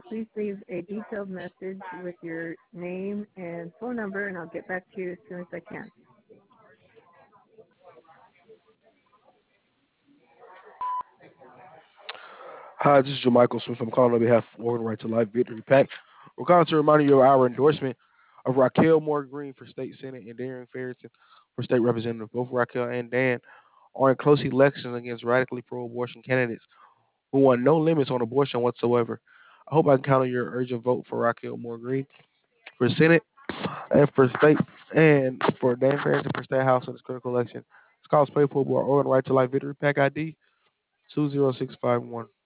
please leave a detailed message with your name and phone number, and I'll get back to you as soon as I can. Hi, this is Joe Michael Smith. I'm calling on behalf of Organ Right to Life Victory Pack. We're calling to remind you of our endorsement of Raquel Moore Green for state senate and Darren Ferguson for state representative. Both Raquel and Dan are in close elections against radically pro-abortion candidates who want no limits on abortion whatsoever. I hope I can count on your urgent vote for Raquel Moore Green for Senate and for state and for Dan Ferguson for state house in this critical election. This call is paid for by Organ Right to Life Victory Pack ID 20651.